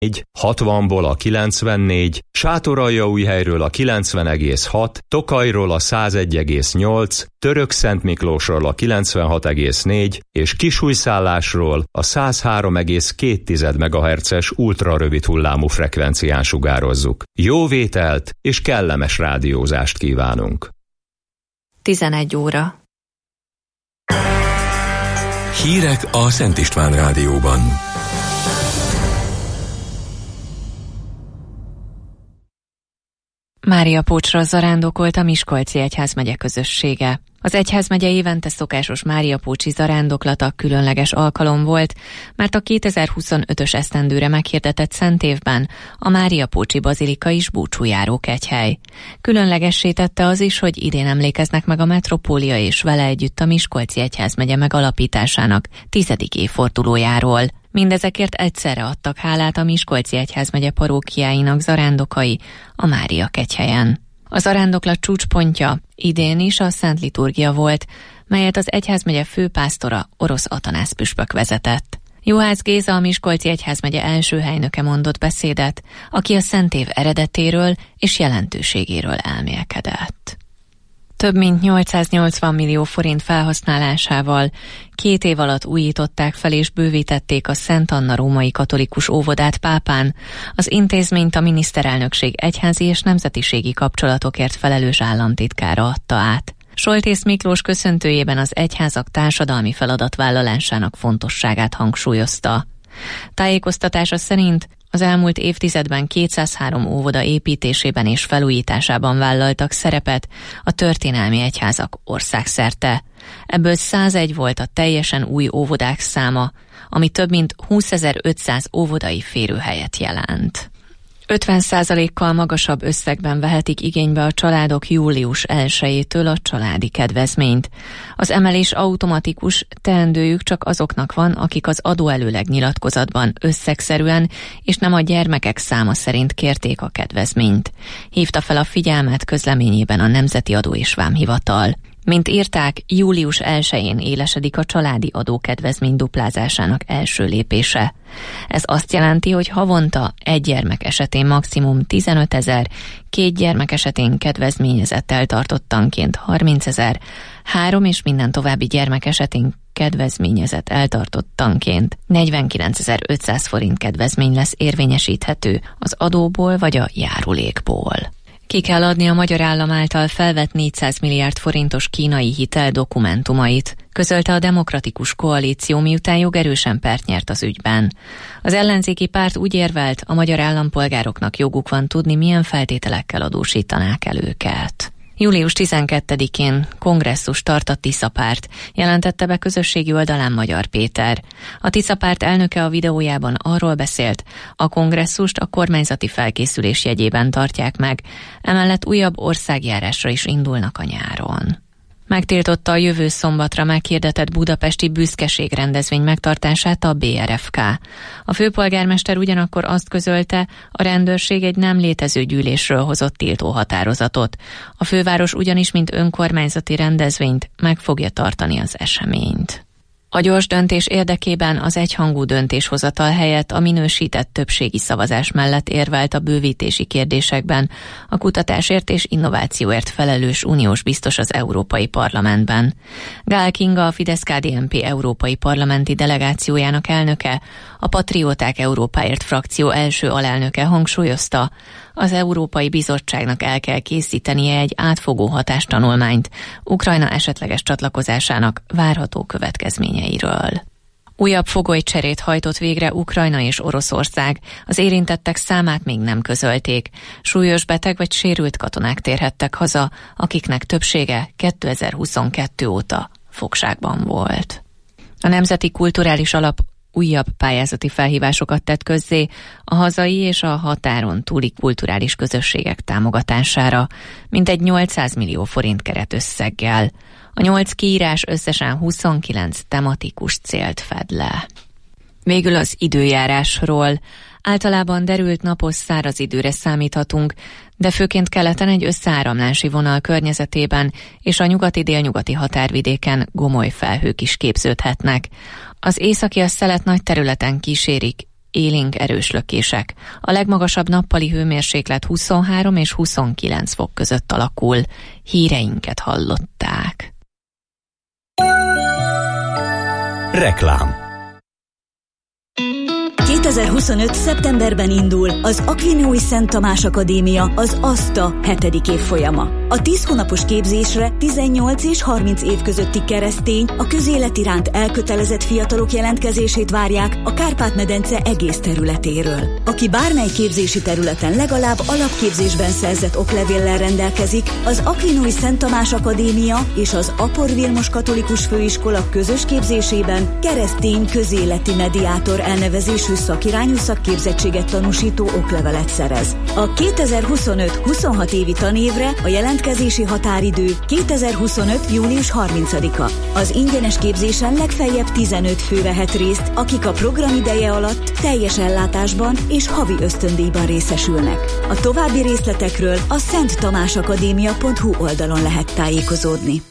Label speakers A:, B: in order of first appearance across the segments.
A: 60-ból a 94, Sátoraljaújhelyről a 90,6, Tokajról a 101,8, Törökszentmiklósról a 96,4 és Kisújszállásról a 103,2 MHz-es ultrarövid hullámú frekvencián sugározzuk. Jó vételt és kellemes rádiózást kívánunk!
B: 11 óra.
C: Hírek a Szent István Rádióban.
B: Máriapócsra zarándokolt a Miskolci Egyházmegye közössége. Az egyházmegye évente szokásos máriapócsi zarándoklata különleges alkalom volt, mert a 2025-ös esztendőre meghirdetett szentévben a Máriapócsi bazilika is búcsújáró kegyhely. Különlegessé tette az is, hogy idén emlékeznek meg a metropólia és vele együtt a Miskolci Egyházmegye megalapításának 10. évfordulójáról. Mindezekért egyszerre adtak hálát a Miskolci Egyházmegye parókiáinak zarándokai a Mária kegyhelyen. A zarándoklat csúcspontja idén is a Szent Liturgia volt, melyet az egyházmegye főpásztora, Orosz Atanász püspök vezetett. Juhász Géza, a Miskolci Egyházmegye első helynöke mondott beszédet, aki a szentév eredetéről és jelentőségéről elmélkedett. Több mint 880 millió forint felhasználásával 2 év alatt újították fel és bővítették a Szent Anna római katolikus óvodát Pápán. Az intézményt a miniszterelnökség egyházi és nemzetiségi kapcsolatokért felelős államtitkára adta át. Soltész Miklós köszöntőjében az egyházak társadalmi feladatvállalásának fontosságát hangsúlyozta. Tájékoztatása szerint az elmúlt évtizedben 203 óvoda építésében és felújításában vállaltak szerepet a történelmi egyházak országszerte. Ebből 101 volt a teljesen új óvodák száma, ami több mint 20.500 óvodai férőhelyet jelent. 50%-kal magasabb összegben vehetik igénybe a családok július 1-től a családi kedvezményt. Az emelés automatikus, teendőjük csak azoknak van, akik az adóelőleg nyilatkozatban összegszerűen és nem a gyermekek száma szerint kérték a kedvezményt. Hívta fel a figyelmet közleményében a Nemzeti Adó és Vámhivatal. Mint írták, július 1-én élesedik a családi adókedvezmény duplázásának első lépése. Ez azt jelenti, hogy havonta egy gyermek esetén maximum 15 000, 2 gyermek esetén kedvezményezett eltartottanként 30 000, 3 és minden további gyermek esetén kedvezményezett eltartottanként 49.500 forint kedvezmény lesz érvényesíthető az adóból vagy a járulékból. Ki kell adni a magyar állam által felvett 400 milliárd forintos kínai hitel dokumentumait, közölte a Demokratikus Koalíció, miután jogerősen pert nyert az ügyben. Az ellenzéki párt úgy érvelt, a magyar állampolgároknak joguk van tudni, milyen feltételekkel adósítanák el őket. Július 12-én kongresszus tart a Tisza párt, jelentette be közösségi oldalán Magyar Péter. A Tisza párt elnöke a videójában arról beszélt, a kongresszust a kormányzati felkészülés jegyében tartják meg, emellett újabb országjárásra is indulnak a nyáron. Megtiltotta a jövő szombatra meghirdetett budapesti büszkeség rendezvény megtartását a BRFK. A főpolgármester ugyanakkor azt közölte, a rendőrség egy nem létező gyűlésről hozott tiltó határozatot. A főváros ugyanis, mint önkormányzati rendezvényt meg fogja tartani az eseményt. A gyors döntés érdekében az egyhangú döntéshozatal helyett a minősített többségi szavazás mellett érvelt a bővítési kérdésekben a kutatásért és innovációért felelős uniós biztos az Európai Parlamentben. Gál Kinga, a Fidesz-KDNP európai parlamenti delegációjának elnöke, a Patrióták Európáért frakció első alelnöke hangsúlyozta, az Európai Bizottságnak el kell készítenie egy átfogó hatástanulmányt Ukrajna esetleges csatlakozásának várható következményeiről. Újabb fogolycserét hajtott végre Ukrajna és Oroszország, az érintettek számát még nem közölték. Súlyos beteg vagy sérült katonák térhettek haza, akiknek többsége 2022 óta fogságban volt. A Nemzeti Kulturális Alap újabb pályázati felhívásokat tett közzé a hazai és a határon túli kulturális közösségek támogatására, mintegy 800 millió forint keretösszeggel. A 8 kiírás összesen 29 tematikus célt fed le. Végül az időjárásról. Általában derült napos száraz időre számíthatunk, de főként keleten egy összeáramlási vonal környezetében és a nyugati-délnyugati határvidéken gomoly felhők is képződhetnek. Az északi a szelet nagy területen kísérik, élénk erős lökések. A legmagasabb nappali hőmérséklet 23 és 29 fok között alakul. Híreinket hallották.
D: Reklám.
E: 2025. szeptemberben indul az Aquino Szent Tamás Akadémia, az ASTA 7. évfolyama. A 10 hónapos képzésre 18 és 30 év közötti keresztény, a közélet iránt elkötelezett fiatalok jelentkezését várják a Kárpát-medence egész területéről. Aki bármely képzési területen legalább alapképzésben szerzett oklevéllel rendelkezik, az Aquino Szent Tamás Akadémia és az Apor Vilmos Katolikus Főiskola közös képzésében keresztény közéleti mediátor elnevezésű szakirányú szakképzettséget tanúsító oklevelet szerez. A 2025-26 évi tanévre a jelentkezési határidő 2025. június 30-a. Az ingyenes képzésen legfeljebb 15 fő vehet részt, akik a programideje alatt teljes ellátásban és havi ösztöndíjban részesülnek. A további részletekről a szenttamásakadémia.hu oldalon lehet tájékozódni.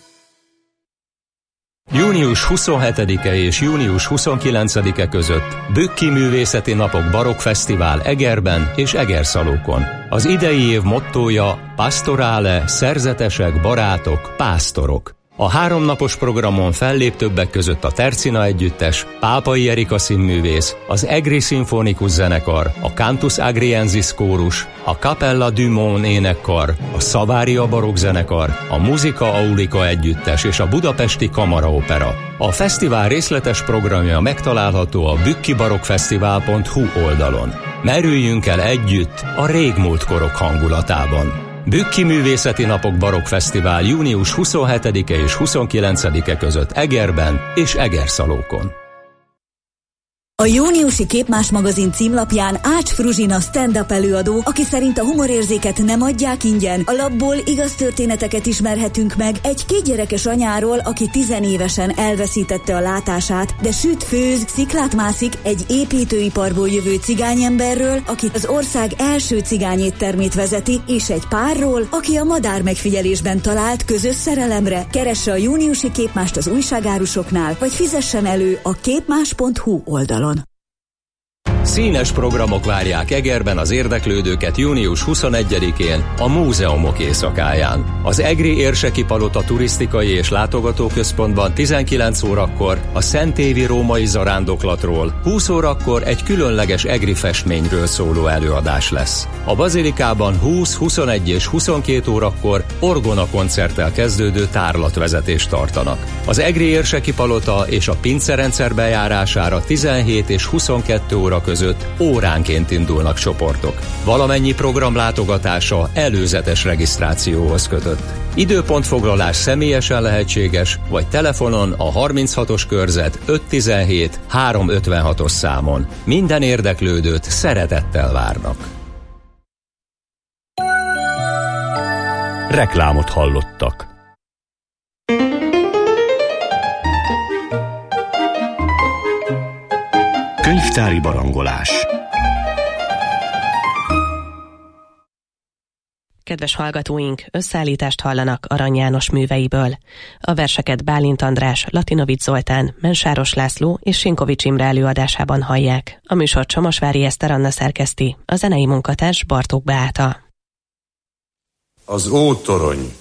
A: Június 27-e és június 29-e között Bükki Művészeti Napok Barokkfesztivál Egerben és Egerszalókon. Az idei év mottója Pastorale, szerzetesek, barátok, pásztorok. A 3 napos programon fellép többek között a Tercina Együttes, Pápai Erika színművész, az Egri Szimfonikus Zenekar, a Cantus Agriensis Kórus, a Capella du Mon énekkar, a Savaria Barokk Zenekar, a Musica Aulica Együttes és a Budapesti Kamaraopera. A fesztivál részletes programja megtalálható a bükkibarokkfesztivál.hu oldalon. Merüljünk el együtt a régmúlt korok hangulatában. Bükki Művészeti Napok Barokkfesztivál június 27-e és 29-e között Egerben és Egerszalókon.
E: A júniusi Képmás magazin címlapján Ács Fruzsina stand-up előadó, aki szerint a humorérzéket nem adják ingyen. A labból igaz történeteket ismerhetünk meg egy 2 gyerekes anyáról, aki 10 évesen elveszítette a látását, de süt, főz, sziklát mászik, egy építőiparból jövő cigányemberről, aki az ország első cigányéttermét vezeti, és egy párról, aki a madár megfigyelésben talált közös szerelemre. Keresse a júniusi Képmást az újságárusoknál, vagy fizessen elő a képmás.hu oldalon.
A: Színes programok várják Egerben az érdeklődőket június 21-én a Múzeumok éjszakáján. Az Egri Érseki Palota turisztikai és látogatóközpontban 19 órakor a Szentévi római zarándoklatról, 20 órakor egy különleges egri festményről szóló előadás lesz. A Bazilikában 20, 21 és 22 órakor orgona koncerttel kezdődő tárlatvezetést tartanak. Az Egri Érseki Palota és a pincerendszer bejárására 17 és 22 óra között óránként indulnak csoportok. Valamennyi program látogatása előzetes regisztrációhoz kötött. Időpontfoglalás személyesen lehetséges, vagy telefonon a 36-os körzet 517 356-os számon. Minden érdeklődőt szeretettel várnak.
D: Reklámot hallottak. Könyvtári barangolás.
F: Kedves hallgatóink, összeállítást hallanak Arany János műveiből. A verseket Bálint András, Latinovics Zoltán, Mensáros László és Sinkovics Imre előadásában hallják. A műsor Csamosvári Eszter Anna szerkeszti, a zenei munkatárs Bartók Beáta.
G: Az Ótorony.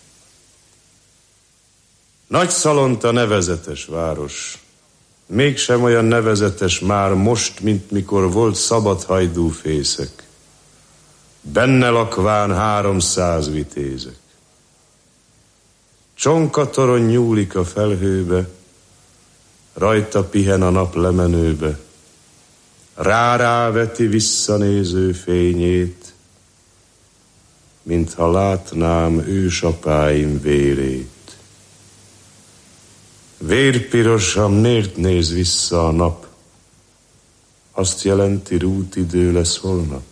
G: Nagyszalonta nevezetes város. Mégsem olyan nevezetes már most, mint mikor volt szabadhajdú fészek. Benne lakván 300 vitézek. Csonkatorony nyúlik a felhőbe, rajta pihen a nap lemenőbe. Ráveti visszanéző fényét, mintha látnám ősapáim vérét. Vérpirosan miért néz vissza a nap? Azt jelenti, rútidő lesz holnap.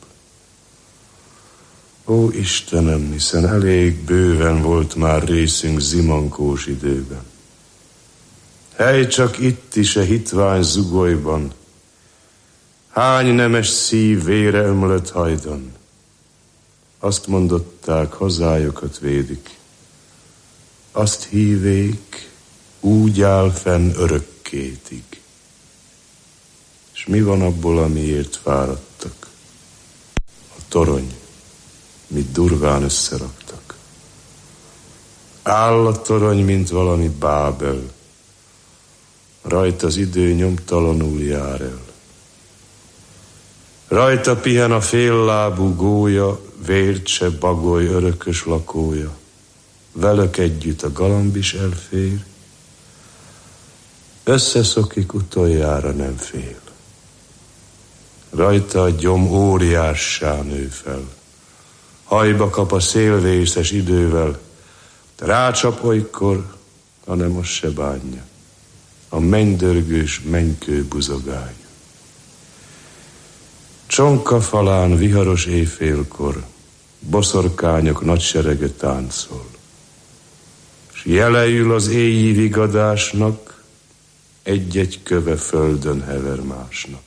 G: Ó Istenem, hiszen elég bőven volt már részünk zimankós időben. Hely csak itt is a hitvány zugolyban, hány nemes szív vére ömlött hajdan. Azt mondották, hazájukat védik. Azt hívék, úgy áll fenn örökkétig. És mi van abból, amiért fáradtak? A torony, mit durván összeraktak. Áll a torony, mint valami Bábel. Rajta az idő nyomtalanul jár el. Rajta pihen a féllábú gólya, vért se bagoly örökös lakója. Velük együtt a galamb is elfér, összeszokik, utoljára nem fél. Rajta a gyom óriássá nő fel, hajba kap a szélvészes idővel, rácsap olykor, hanem azt se bánja, a mennydörgős mennykő buzogálja. Csonka falán viharos éjfélkor boszorkányok nagyserege táncol, s jeleül az éjjé vigadásnak, egy-egy köve földön hever másnap.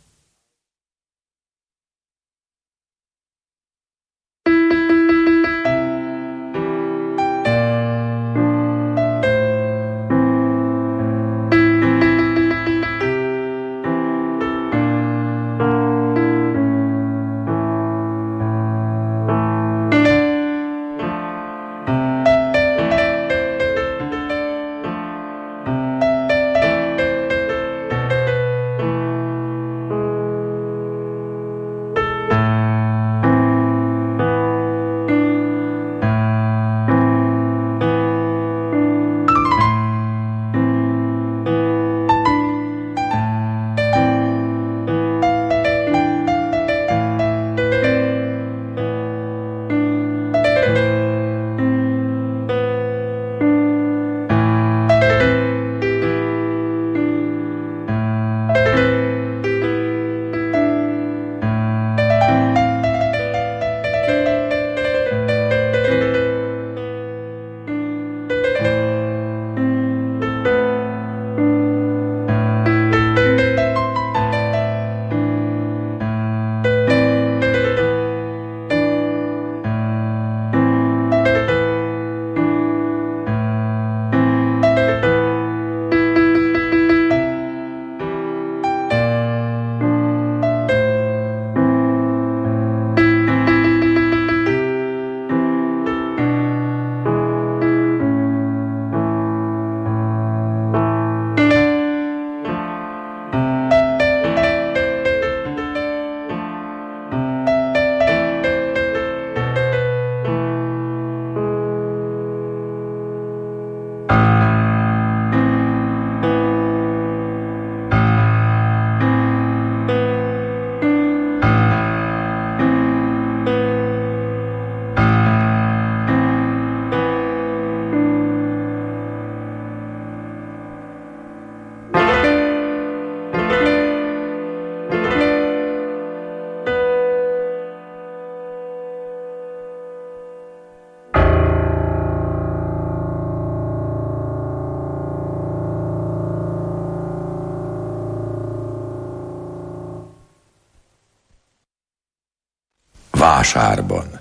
H: Vásárban.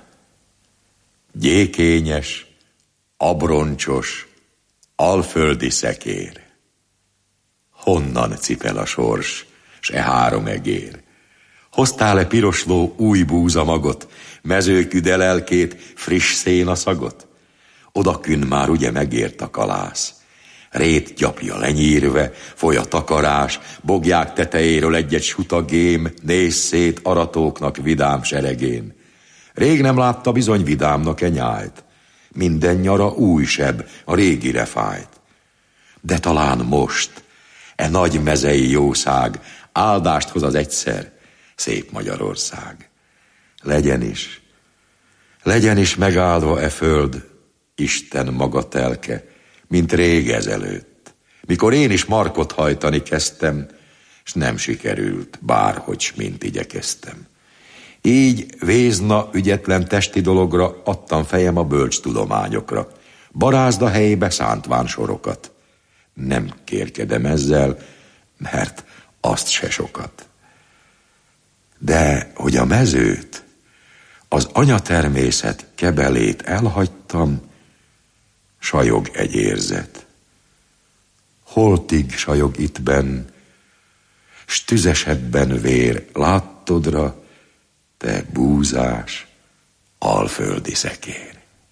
H: Gyékényes, abroncsos, alföldi szekér. Honnan cipel a sors, s e három egér? Hoztál-e pirosló új búzamagot, mezőküde lelkét, friss szénaszagot? Odakün már ugye megért a kalász. Rét gyapja lenyírve, foly a takarás, bogják tetejéről egy-egy sutagém, néz szét aratóknak vidám seregén. Rég nem látta bizony vidámnak nyájt, minden nyara új seb, a régire fájt. De talán most, e nagy mezei jószág, áldást hoz az egyszer, szép Magyarország. Legyen is megáldva e föld, Isten maga telke, mint rég ezelőtt, mikor én is markot hajtani kezdtem, s nem sikerült, bárhogy mint igyekeztem. Így vézna ügyetlen testi dologra adtam fejem a bölcs tudományokra, barázda helyébe szántván sorokat. Nem kérkedem ezzel, mert azt se sokat. De hogy a mezőt, az anyatermészet kebelét elhagytam, sajog egy érzet. Holtig sajog itt benn, s tüzesebben vér láttodra, te búzás, alföldi szekér.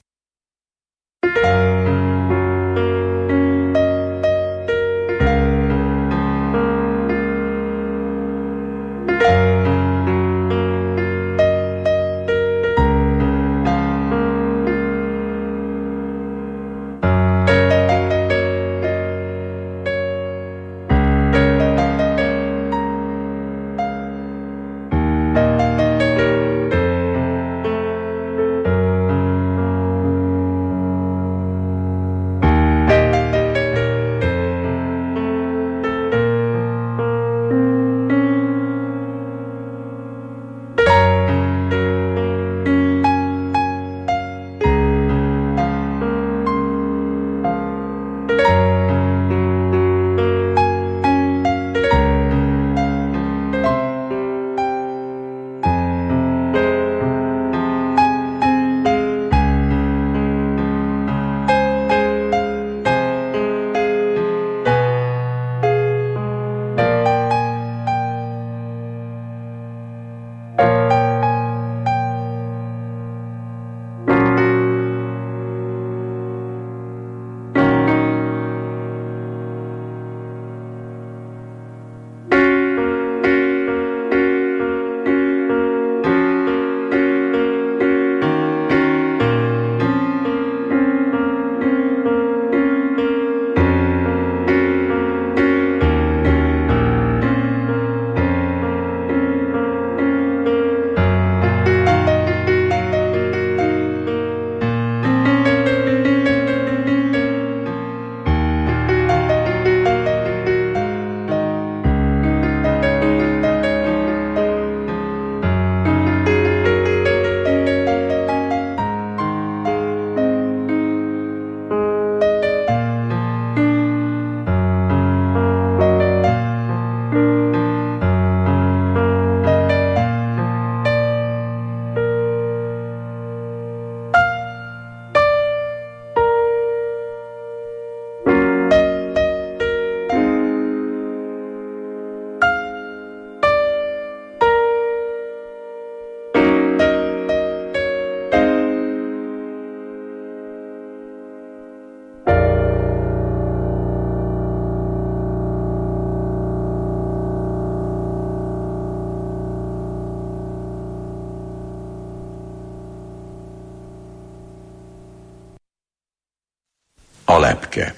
H: A lepke.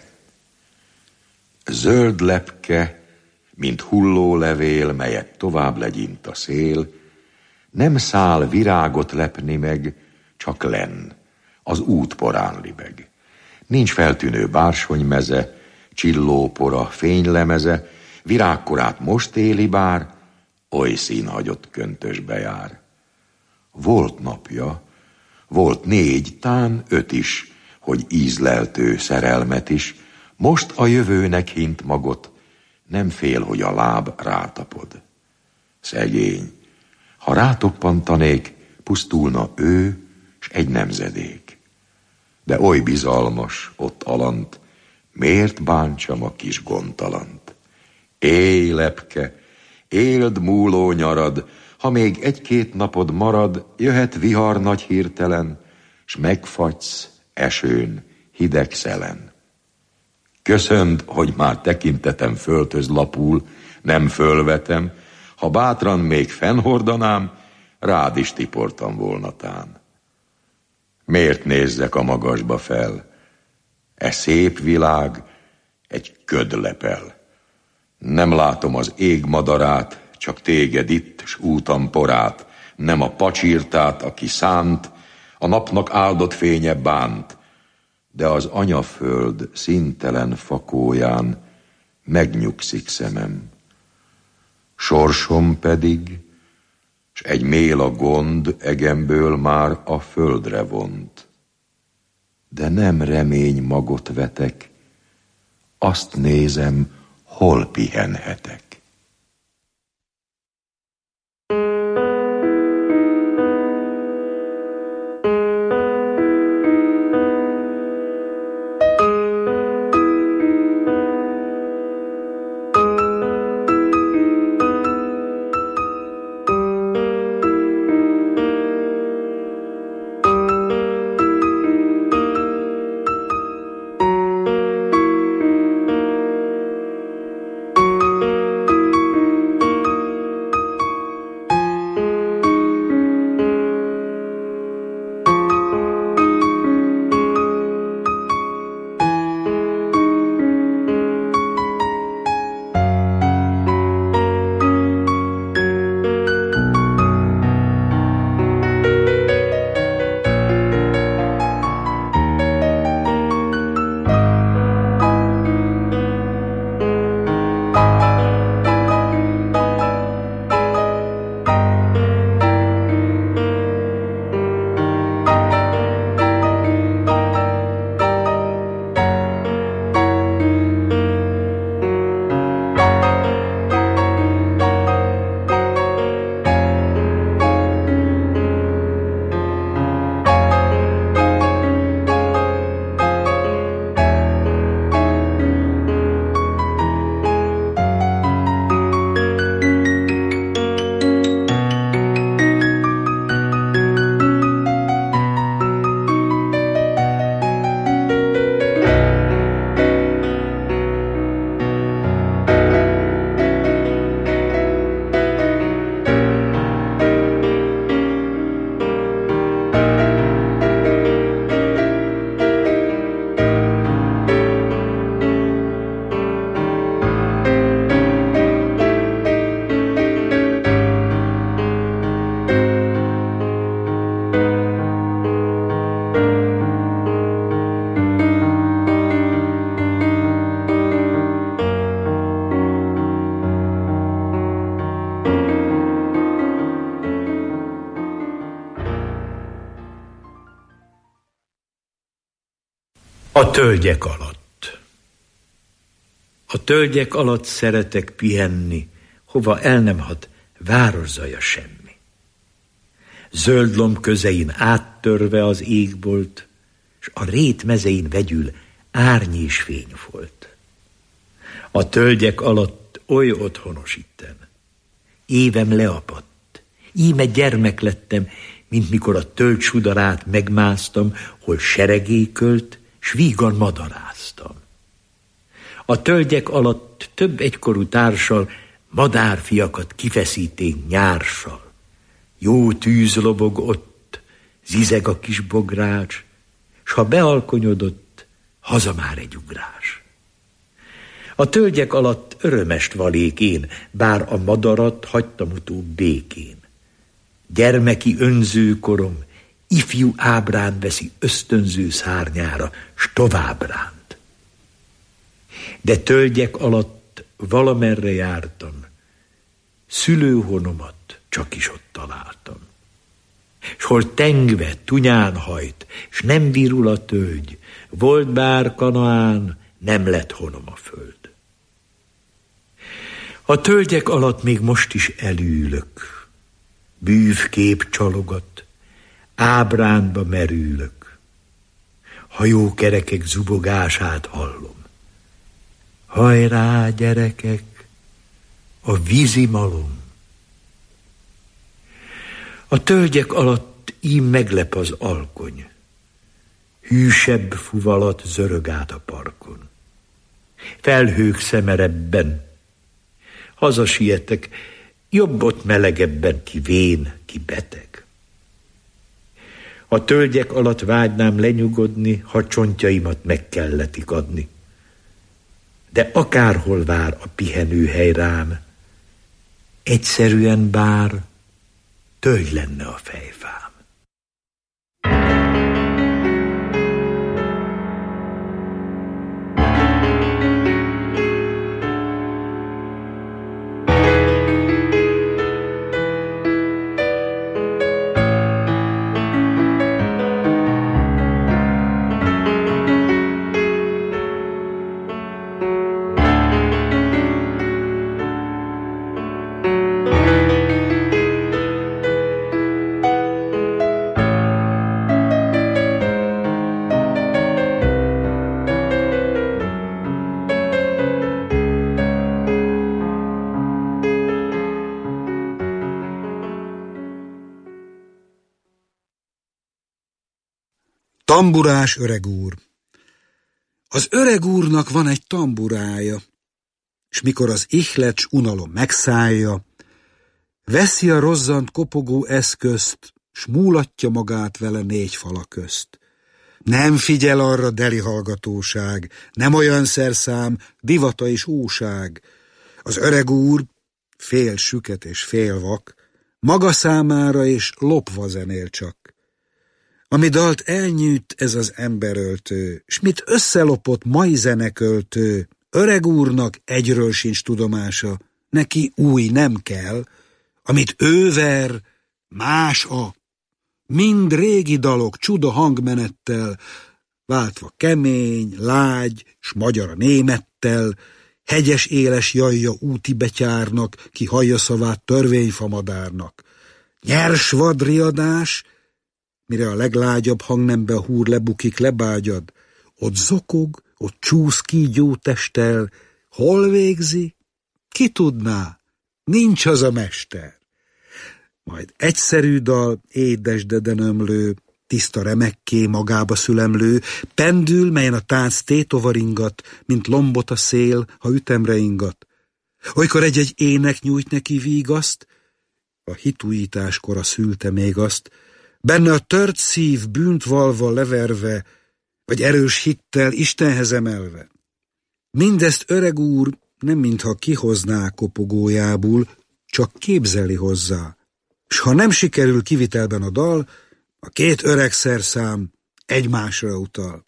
H: Zöld lepke, mint hulló levél, melyet tovább legyint a szél, nem száll virágot lepni meg, csak lenn, az útporán libeg. Nincs feltűnő bársonymeze, csillópora, fénylemeze, virágkorát most éli bár, oly színhagyott köntösbe jár. Volt napja, volt 4, tán 5 is, hogy ízleltő szerelmet is, most a jövőnek hint magot, nem fél, hogy a láb rátapod. Szegény, ha rátoppantanék, pusztulna ő, s egy nemzedék. De oly bizalmas, ott alant, miért bántsam a kis gondtalant? Élj, lepke, éld múló nyarad, ha még 1-2 napod marad, jöhet vihar nagy hirtelen, s megfagysz esőn, hideg szelen. Köszönd, hogy már tekintetem földhöz lapul, nem fölvetem, ha bátran még fennhordanám, rád is tiportam volna tán. Miért nézzek a magasba fel? E szép világ egy köd lepel. Nem látom az ég madarát, csak téged itt, s útam porát, nem a pacsirtát, aki szánt, a napnak áldott fénye bánt, de az anyaföld színtelen fakóján megnyugszik szemem. Sorsom pedig, s egy méla gond egemből már a földre vont. De nem remény magot vetek, azt nézem, hol pihenhetek.
I: A tölgyek alatt. A tölgyek alatt szeretek pihenni, hova el nem hat városzaja semmi. Zöld lomb közein áttörve az égbolt, s a rét mezein vegyül árnyés fény volt. A tölgyek alatt oly otthonos itten. Évem leapadt, íme gyermek lettem, mint mikor a tölgy sudarát megmásztam, hol seregékölt, s vígan madaráztam. A tölgyek alatt több egykorú társal madárfiakat kifeszítén nyársal. Jó tűz lobog ott, zizeg a kis bogrács, s ha bealkonyodott, haza már egy ugrás. A tölgyek alatt örömest valék én, bár a madarat hagytam utóbb békén. Gyermeki önzőkorom ifjú ábrán veszi ösztönző szárnyára, s tovább ránt. De tölgyek alatt valamerre jártam, szülőhonomat csak is ott találtam. S hol tengve, tunyán hajt, s nem virul a tölgy, volt bár Kanaán, nem lett honom a föld. A tölgyek alatt még most is elülök, bűvkép csalogat, ábránba merülök, hajókerekek zubogását hallom. Hajrá, gyerekek, a vízimalom. A tölgyek alatt ím meglep az alkony, hűsebb fuvalat zörög át a parkon. Felhők szemerebben, hazasietek, jobb ott melegebben, ki vén, ki beteg. A tölgyek alatt vágynám lenyugodni, ha csontjaimat meg kelletik adni. De akárhol vár a pihenőhely rám, egyszerűen bár tölgy lenne a fejfám.
J: Tamburás öreg úr. Az öreg úrnak van egy tamburája, s mikor az ihlet s unalom megszállja, veszi a rozzant kopogó eszközt, s múlatja magát vele négy fala közt. Nem figyel arra deli hallgatóság, nem olyan szerszám, divata és óság. Az öreg úr fél süket és fél vak, maga számára és lopva zenél csak. Ami dalt elnyűjt ez az emberöltő, s mit összelopott mai zeneköltő, öreg úrnak egyről sincs tudomása, neki új nem kell, amit ő ver, más mind régi dalok csuda hangmenettel, váltva kemény, lágy, s magyar a némettel, hegyes éles jajja úti betyárnak, ki hallja szavát törvényfamadárnak. Nyers vadriadás, mire a leglágyabb hangnembe a húr lebukik, lebágyad, ott zokog, ott csúsz kígyó testtel, hol végzi? Ki tudná? Nincs az a mester. Majd egyszerű dal, édes dedenömlő, tiszta remekké magába szülemlő, pendül, melyen a tánc tétovaringat, mint lombot a szél, ha ütemre ingat. Olykor egy-egy ének nyújt neki vígaszt, a hitújításkor a szülte még azt, benne a tört szív bűnt valva leverve, vagy erős hittel Istenhez emelve. Mindezt öreg úr nem mintha kihozná kopogójából, csak képzeli hozzá. S ha nem sikerül kivitelben a dal, a két öreg szerszám egymásra utal.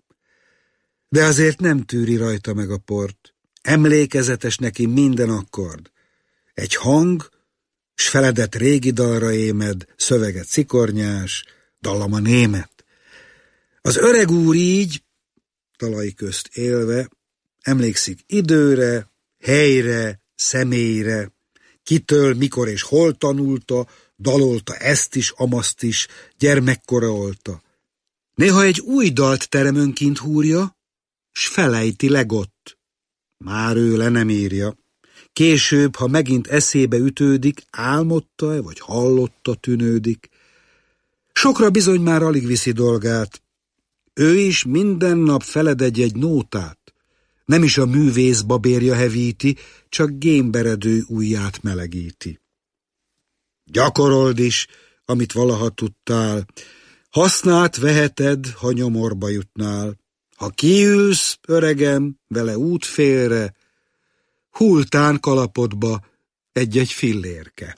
J: De azért nem tűri rajta meg a port. Emlékezetes neki minden akkord. Egy hang, s feledett régi dalra émed, szöveget szikornyás, dallama német. Az öreg úr így, talaj közt élve, emlékszik időre, helyre, személyre, kitől, mikor és hol tanulta, dalolta ezt is, amaszt is, gyermekkora olta. Néha egy új dalt terem önkint húrja, s felejti legott. Már ő le nem írja. Később, ha megint eszébe ütődik, álmodta-e, vagy hallotta tűnődik. Sokra bizony már alig viszi dolgát. Ő is minden nap feled egy nótát. Nem is a művész babérja hevíti, csak gémberedő ujját melegíti. Gyakorold is, amit valaha tudtál. Hasznát veheted, ha nyomorba jutnál. Ha kiülsz, öregem, vele útfélre, hultán kalapodba egy-egy fillérke.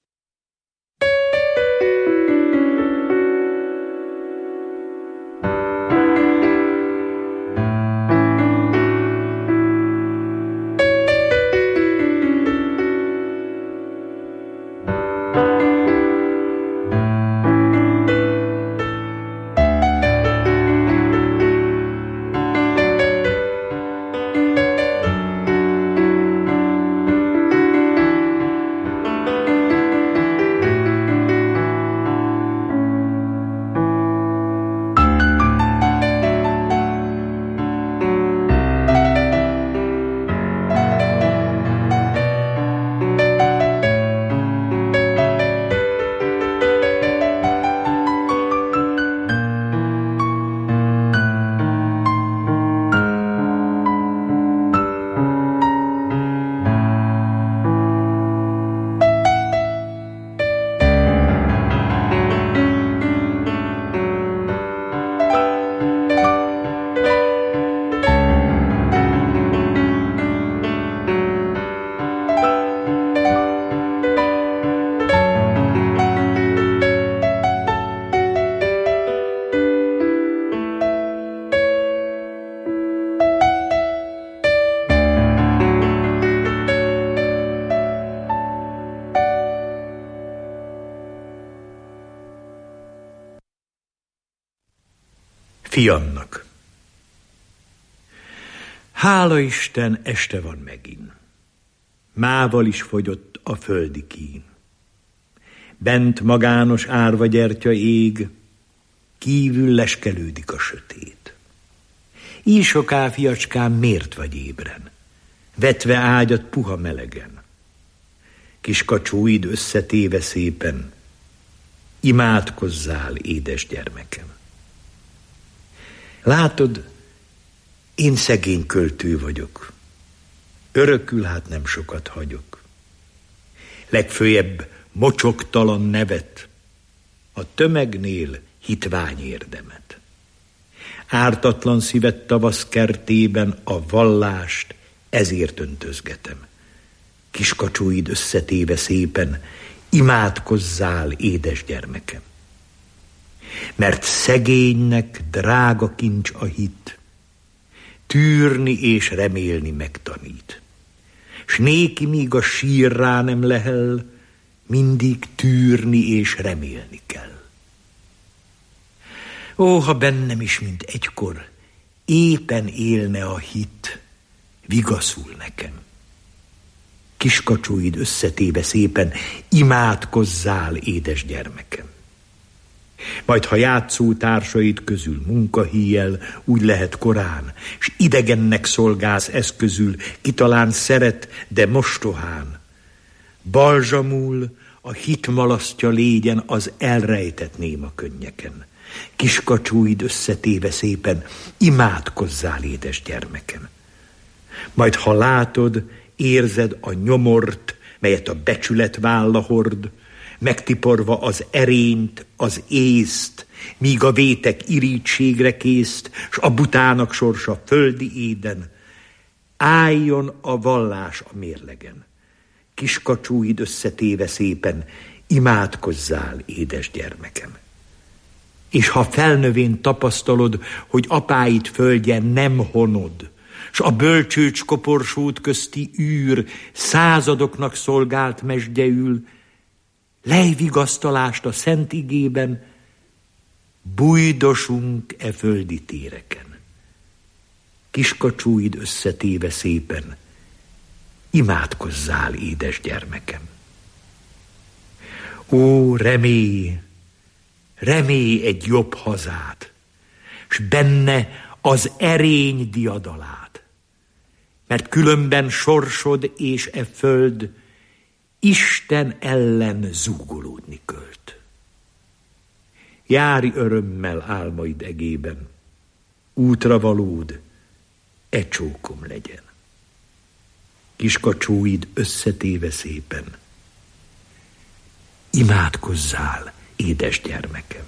I: Fiamnak. Hála Isten, este van megint. Mával is fogyott a földi kín. Bent magános árva gyertya ég, kívül leskelődik a sötét. Így soká, fiacskám, miért vagy ébren? Vetve ágyat puha melegen. Kis kacsóid összetéve szépen, imádkozzál, édes gyermekem. Látod, én szegény költő vagyok. Örökül hát nem sokat hagyok. Legfőjebb mocsoktalan nevet, a tömegnél hitvány érdemet. Ártatlan szívet tavasz kertében a vallást ezért öntözgetem. Kiskacsóid összetéve szépen, imádkozzál, édes gyermekem. Mert szegénynek drága kincs a hit, tűrni és remélni megtanít. S néki míg a sír rá nem lehel, mindig tűrni és remélni kell. Ó, ha bennem is, mint egykor, éppen élne a hit, vigaszul nekem. Kiskacsóid összetéve szépen, imádkozzál, édes gyermekem. Majd ha játszótársaid közül munkahíjjel, úgy lehet korán, s idegennek szolgálsz ez közül, ki talán szeret, de mostohán. Balzsamul a hitmalasztja légyen az elrejtett néma könnyeken. Kiskacsóid összetéve szépen, imádkozzál, édes gyermekem. Majd ha látod, érzed a nyomort, melyet a becsület válla hord, megtiporva az erényt, az észt, míg a vétek irítségre készt, s a butának sorsa földi éden, álljon a vallás a mérlegen. Kiskacsóid összetéve szépen, imádkozzál, édes gyermekem. És ha felnövén tapasztalod, hogy apáid földje nem honod, s a bölcsőcs koporsót közti űr századoknak szolgált mesdjeül, lej vigasztalást a szent igében, bújdosunk e földi téreken. kiskacsúid összetéve szépen, imádkozzál, édes gyermekem. Ó, remélj egy jobb hazát, s benne az erény diadalát, mert különben sorsod és e föld Isten ellen zúgolódni költ. Jári örömmel álmaid egében, útra valód e csókom legyen. Kiskacsóid összetéve szépen, imádkozzál, édes gyermekem.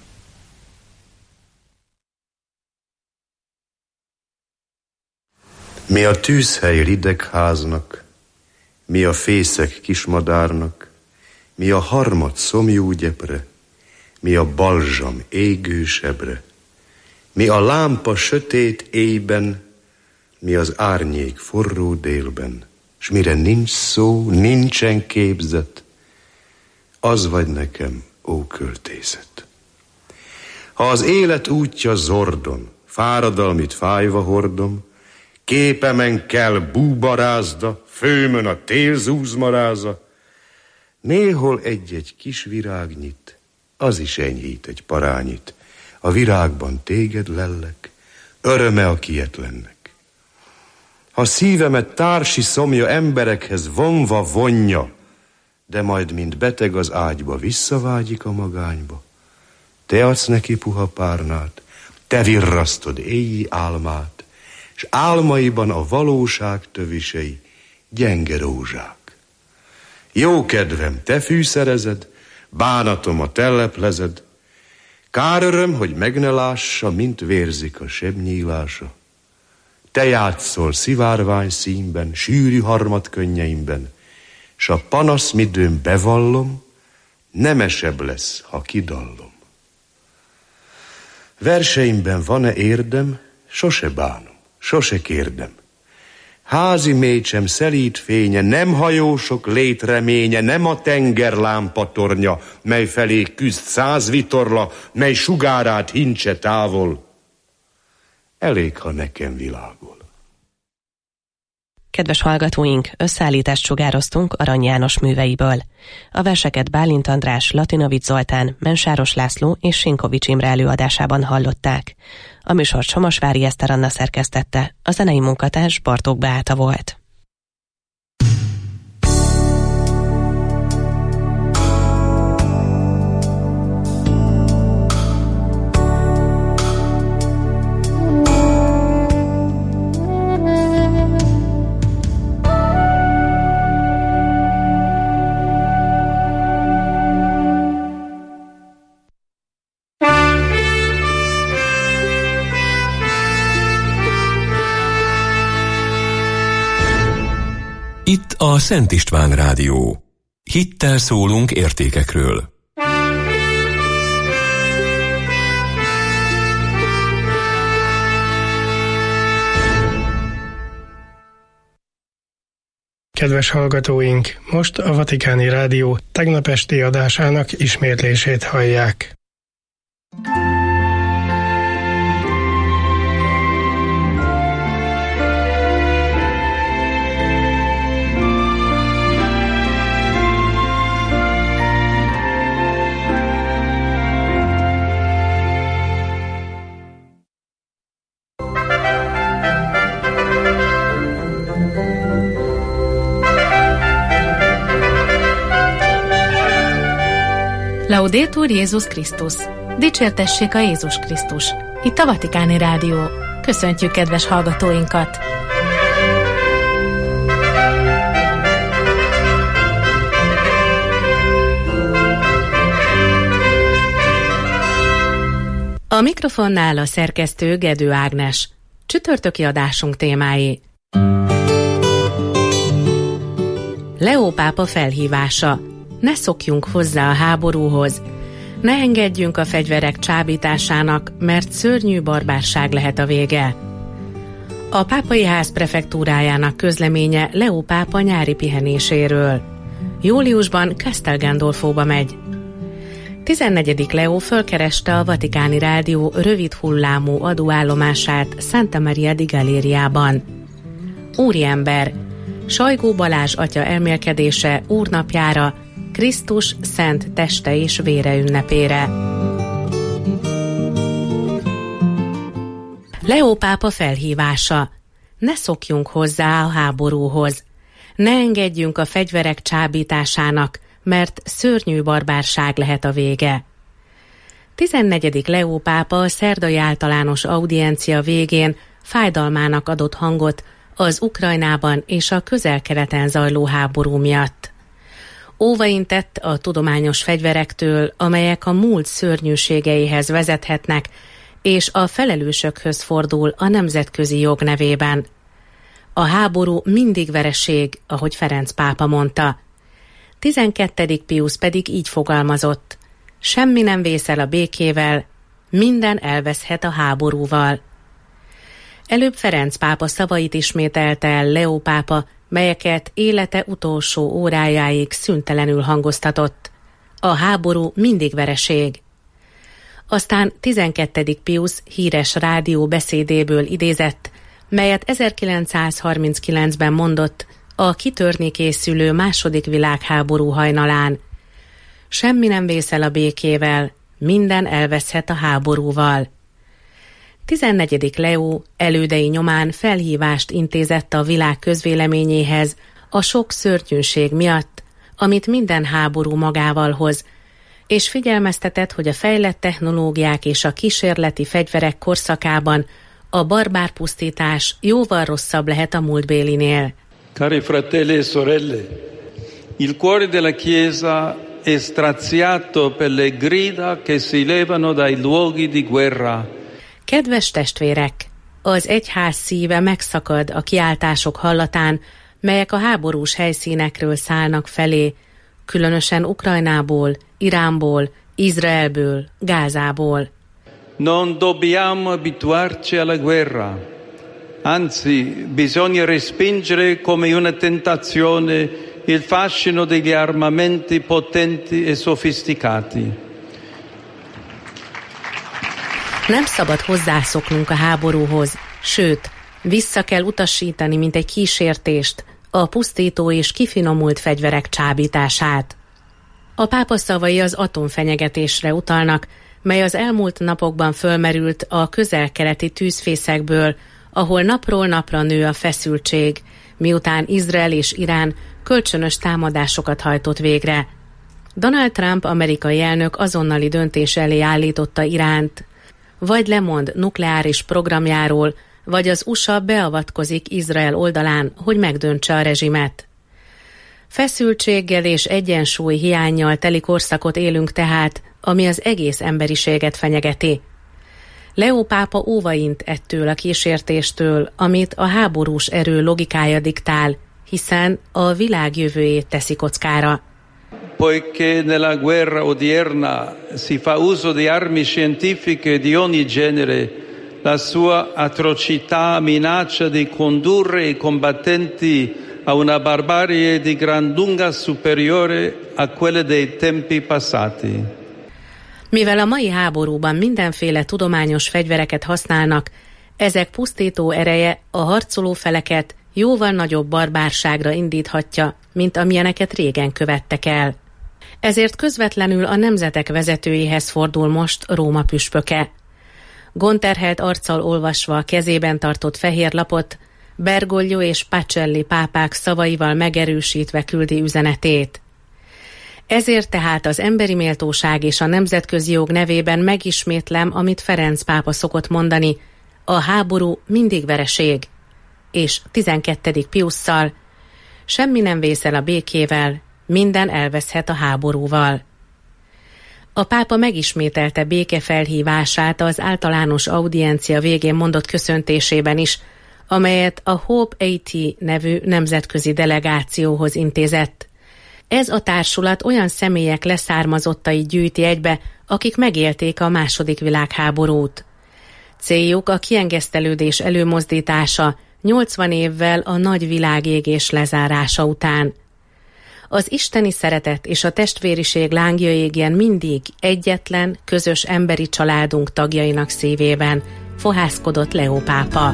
G: Mi a tűzhely ridegháznak, mi a fészek kismadárnak, mi a harmat szomjú gyepre, mi a balzsam égő sebre, mi a lámpa sötét éjben, mi az árnyék forró délben, s mire nincs szó, nincsen képzet, az vagy nekem, ó költészet. Ha az élet útja zordon, fáradalmit fájva hordom, képemen kell búbarázda, főmön a tél zúzmaráza, néhol egy-egy kis virág nyit, az is enyhít egy parányit, a virágban téged lellek, öröme a kietlennek. Ha szívemet társi szomja emberekhez vonva vonja, de majd, mint beteg az ágyba, visszavágyik a magányba, te adsz neki puha párnát, te virrasztod éjjé álmát, s álmaiban a valóság tövisei gyenge rózsák. Jó kedvem, te fűszerezed, bánatom a telleplezed, kár öröm, hogy meg ne lássa, mint vérzik a seb nyílása. Te játszol szivárvány színben, sűrű harmat könnyeimben, s a panasz midőn bevallom, nemesebb lesz, ha kidallom. Verseimben van-e érdem, sose bánom, sose kérdem. Házi mécsem szelíd fénye, nem hajósok létreménye, nem a tenger lámpatornya, mely felé küzd 100 vitorla, mely sugárát hincse távol. Elég, ha nekem világol.
F: Kedves hallgatóink, összeállítást sugároztunk Arany János műveiből. A verseket Bálint András, Latinovics Zoltán, Mensáros László és Sinkovics Imre előadásában hallották. A műsort Somasvári Eszter Anna szerkesztette, a zenei munkatárs Bartók Beáta volt.
C: Itt a Szent István Rádió. Hittel szólunk értékekről.
K: Kedves hallgatóink, most a Vatikáni Rádió tegnap esti adásának ismétlését hallják.
L: Laudetur Jézus Krisztus! Dicsértessék a Jézus Krisztus! Itt a Vatikáni Rádió. Köszöntjük kedves hallgatóinkat! A mikrofonnál a szerkesztő Gedő Ágnes. Csütörtöki adásunk témái. Leó pápa felhívása. Ne szokjunk hozzá a háborúhoz. Ne engedjünk a fegyverek csábításának, mert szörnyű barbárság lehet a vége. A pápai ház prefektúrájának közleménye Leó pápa nyári pihenéséről. Júliusban Castel Gandolfóba megy. 14. Leó fölkereste a Vatikáni Rádió rövid hullámú adóállomását Santa Maria di Galériában. Úriember, Sajgó Balázs atya elmélkedése úrnapjára, Krisztus szent teste és vére ünnepére. Leó pápa felhívása: ne szokjunk hozzá a háborúhoz, ne engedjünk a fegyverek csábításának, mert szörnyű barbárság lehet a vége. 14. Leó pápa a szerdai általános audiencia végén fájdalmának adott hangot az Ukrajnában és a Közel-Keleten zajló háború miatt. Óvaintett a tudományos fegyverektől, amelyek a múlt szörnyűségeihez vezethetnek, és a felelősökhöz fordul a nemzetközi jog nevében. A háború mindig vereség, ahogy Ferenc pápa mondta. 12. Piusz pedig így fogalmazott: semmi nem vészel a békével, minden elveszhet a háborúval. Előbb Ferenc pápa szavait ismételte el Leó pápa, melyeket élete utolsó órájáig szüntelenül hangoztatott: a háború mindig vereség. Aztán 12. Piusz híres rádió beszédéből idézett, melyet 1939-ben mondott a kitörni készülő II. Világháború hajnalán: semmi nem vészel a békével, minden elveszhet a háborúval. 14. Leó elődei nyomán felhívást intézett a világ közvéleményéhez a sok szörnyűség miatt, amit minden háború magával hoz, és figyelmeztetett, hogy a fejlett technológiák és a kísérleti fegyverek korszakában a barbárpusztítás jóval rosszabb lehet a múltbélinél.
M: Cari fratelli e sorelle, il cuore della Chiesa è straziato per le grida che si levano dai luoghi di guerra.
L: Kedves testvérek, az egyház szíve megszakad a kiáltások hallatán, melyek a háborús helyszínekről szállnak felé, különösen Ukrajnából, Iránból, Izraelből, Gázából.
M: Non dobbiamo abituarci alla guerra, anzi bisogna respingere come una tentazione il fascino degli armamenti potenti e sofisticati.
L: Nem szabad hozzászoknunk a háborúhoz, sőt, vissza kell utasítani, mint egy kísértést, a pusztító és kifinomult fegyverek csábítását. A pápa szavai az atomfenyegetésre utalnak, mely az elmúlt napokban fölmerült a közel-keleti tűzfészekből, ahol napról napra nő a feszültség, miután Izrael és Irán kölcsönös támadásokat hajtott végre. Donald Trump amerikai elnök azonnali döntés elé állította Iránt: vagy lemond nukleáris programjáról, vagy az USA beavatkozik Izrael oldalán, hogy megdöntse a rezsimet. Feszültséggel és egyensúly hiánnyal teli korszakot élünk tehát, ami az egész emberiséget fenyegeti. Leó pápa óvaint ettől a kísértéstől, amit a háborús erő logikája diktál, hiszen a világ jövőjét teszi kockára.
M: Poiché nella guerra odierna si fa uso di armi scientifiche di ogni genere, la sua atrocità minaccia di condurre i combattenti a una barbarie di gran lunga superiore a quelle dei tempi passati.
L: Mivel a mai háborúban mindenféle tudományos fegyvereket használnak, ezek pusztító ereje a harcoló feleket jóval nagyobb barbárságra indíthatja, mint amilyeneket régen követtek el. Ezért közvetlenül a nemzetek vezetőihez fordul most Róma püspöke. Gonterhelt arccal olvasva a kezében tartott fehér lapot, Bergoglio és Pacelli pápák szavaival megerősítve küldi üzenetét. Ezért tehát az emberi méltóság és a nemzetközi jog nevében megismétlem, amit Ferenc pápa szokott mondani: a háború mindig vereség. És 12. Piusszal: semmi nem vészel a békével, minden elveszhet a háborúval. A pápa megismételte békefelhívását az általános audiencia végén mondott köszöntésében is, amelyet a Hope 80 nevű nemzetközi delegációhoz intézett. Ez a társulat olyan személyek leszármazottait gyűjti egybe, akik megélték a II. Világháborút. Céljuk a kiengesztelődés előmozdítása 80 évvel a nagy világégés lezárása után. Az isteni szeretet és a testvériség lángja égjen mindig egyetlen, közös emberi családunk tagjainak szívében, fohászkodott Leó pápa.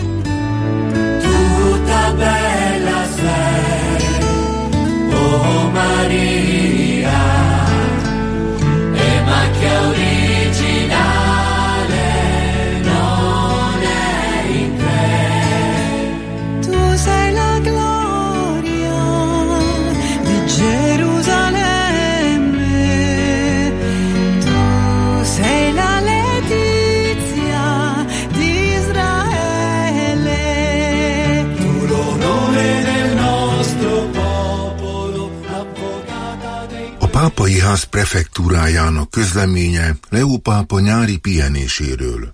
N: Tutta bella sei, oh Maria, e macchia originale non è in te. Tu sei la gloria di Gerusalemme, tu sei la letizia di Israele, tu l'onore del nostro popolo, l'avvocata dei...
O: A pápai ház prefektúrájának közleménye Leó pápa nyári pihenéséről.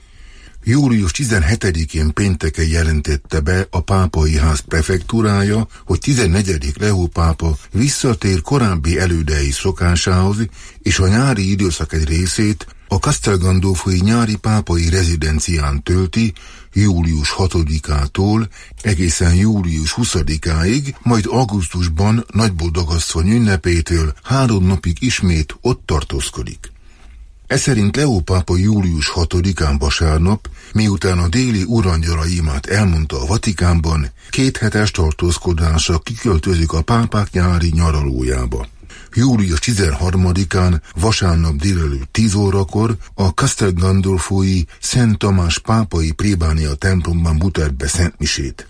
O: Július 17-én pénteken jelentette be a pápai ház prefektúrája, hogy 14. Leó pápa visszatér korábbi elődei szokásához, és a nyári időszak egy részét a Castel Gandolfoi nyári pápai rezidencián tölti július 6-ától egészen július 20-áig, majd augusztusban Nagyboldogasszony ünnepétől 3 napig ismét ott tartózkodik. Eszerint Leó pápa július 6-án vasárnap, miután a déli urangyala imát elmondta a Vatikánban, 2 hetes tartózkodásra kiköltözik a pápák nyári nyaralójába. Július 13-án vasárnap délelőtt 10 órakor a Castel Gandolfoi Szent Tamás pápai plébánia templomban mutat be szentmisét.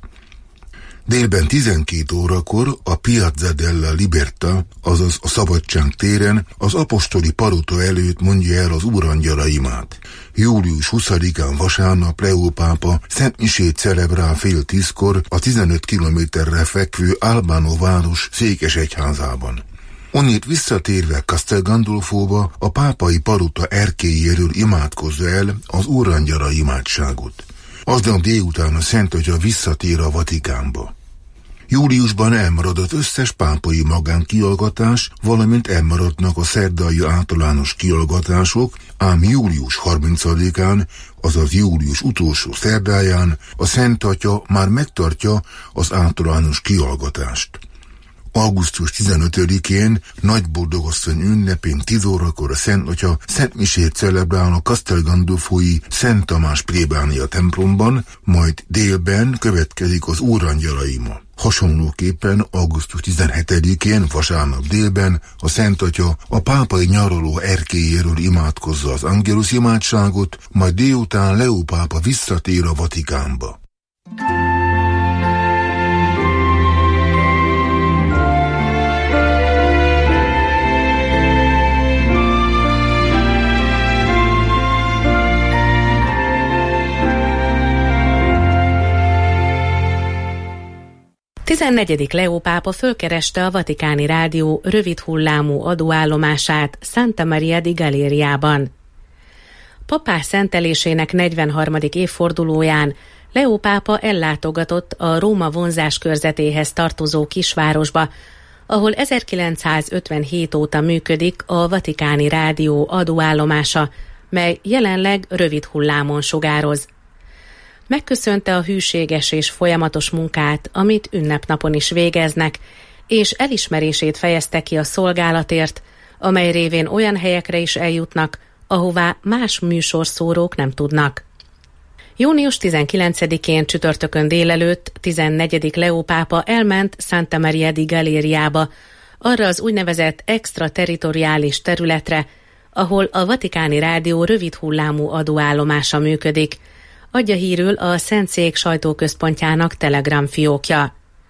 O: Délben 12 órakor a Piazza della Libertà, azaz a Szabadság téren az apostoli palota előtt mondja el az Úrangyala imát. Július 20-án vasárnap Leó pápa szentmisét celebrál fél 10-kor a 15 kilométerre fekvő Albano város székesegyházában. Onnét visszatérve Castel Gandolfóba a pápai palota erkélyéről imádkozza el az Úrangyala imádságot. Aznap délután a Szent Atya visszatér a Vatikánba. Júliusban elmaradott összes pápai magánkiallgatás, valamint elmaradnak a szerdai általános kiallgatások, ám július 30-án, azaz július utolsó szerdáján a Szent Atya már megtartja az általános kiallgatást. Augusztus 15-én Nagyboldogasszony ünnepén 10 órakor a Szent Atya szentmisét celebrál a Castel Gandolfoi Szent Tamás plébánia templomban, majd délben következik az Úrangyala ima. Hasonlóképpen augusztus 17-én vasárnap délben a Szent Atya a pápai nyaraló erkélyéről imádkozza az Angelus imádságot, majd délután Leó pápa visszatér a Vatikánba.
L: A 14. Leó pápa fölkereste a Vatikáni Rádió rövid hullámú adóállomását Santa Maria di Galeriában. Papás szentelésének 43. évfordulóján Leó pápa ellátogatott a Róma vonzás körzetéhez tartozó kisvárosba, ahol 1957 óta működik a Vatikáni Rádió adóállomása, mely jelenleg rövid hullámon sugároz. Megköszönte a hűséges és folyamatos munkát, amit ünnepnapon is végeznek, és elismerését fejezte ki a szolgálatért, amely révén olyan helyekre is eljutnak, ahová más műsorszórók nem tudnak. Június 19-én csütörtökön délelőtt 14. Leó pápa elment Santa Maria di Galeriába, arra az úgynevezett extraterritoriális területre, ahol a Vatikáni Rádió rövid hullámú adóállomása működik, adja hírül a Szentszék sajtóközpontjának Telegram fiókja.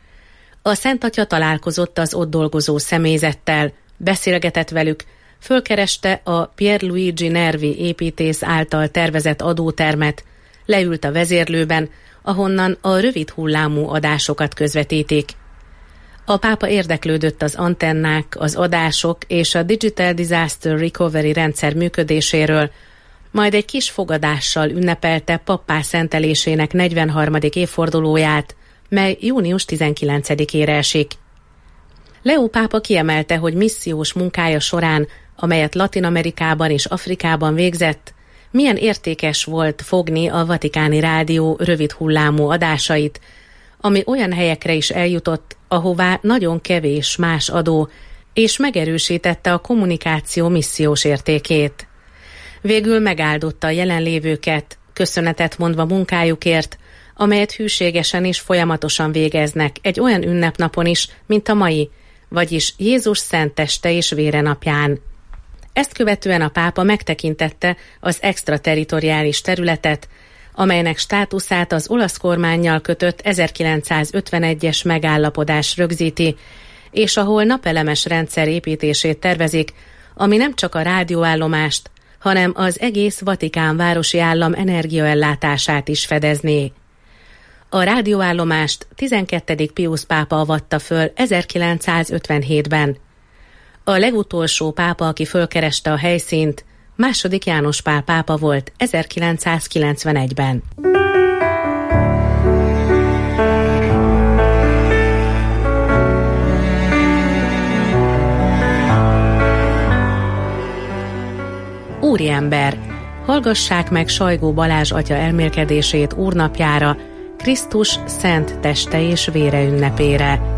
L: A Szent Atya találkozott az ott dolgozó személyzettel, beszélgetett velük, fölkereste a Pierluigi Nervi építész által tervezett adótermet, leült a vezérlőben, ahonnan a rövid hullámú adásokat közvetítik. A pápa érdeklődött az antennák, az adások és a Digital Disaster Recovery rendszer működéséről, majd egy kis fogadással ünnepelte pappás szentelésének 43. évfordulóját, mely június 19-ére esik. Leó pápa kiemelte, hogy missziós munkája során, amelyet Latin-Amerikában és Afrikában végzett, milyen értékes volt fogni a Vatikáni Rádió rövid hullámú adásait, ami olyan helyekre is eljutott, ahová nagyon kevés más adó, és megerősítette a kommunikáció missziós értékét. Végül megáldotta a jelenlévőket, köszönetet mondva munkájukért, amelyet hűségesen és folyamatosan végeznek egy olyan ünnepnapon is, mint a mai, vagyis Jézus szent teste és vére napján. Ezt követően a pápa megtekintette az extraterritoriális területet, amelynek státuszát az olasz kormánnyal kötött 1951-es megállapodás rögzíti, és ahol napelemes rendszer építését tervezik, ami nem csak a rádióállomást, hanem az egész Vatikán városi állam energiaellátását is fedezné. A rádióállomást 12. Piusz pápa avatta föl 1957-ben. A legutolsó pápa, aki fölkereste a helyszínt, II. János Pál pápa volt 1991-ben. Úriember, hallgassák meg Sajgó Balázs atya elmélkedését úrnapjára, Krisztus szent teste és vére ünnepére.